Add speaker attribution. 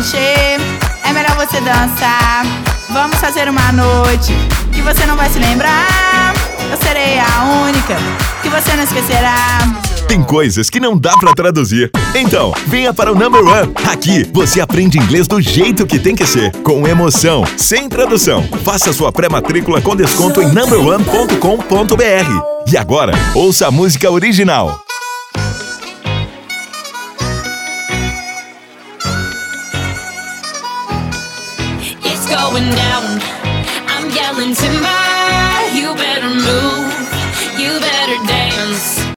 Speaker 1: mexer, é melhor você dançar. Vamos fazer uma noite que você não vai se lembrar. Eu serei a única que você não esquecerá.
Speaker 2: Tem coisas que não dá pra traduzir. Então, venha para o Number One. Aqui, você aprende inglês do jeito que tem que ser. Com emoção, sem tradução. Faça sua pré-matrícula com desconto em numberone.com.br. E agora, ouça a música original.
Speaker 3: It's going down. I'm yelling timber.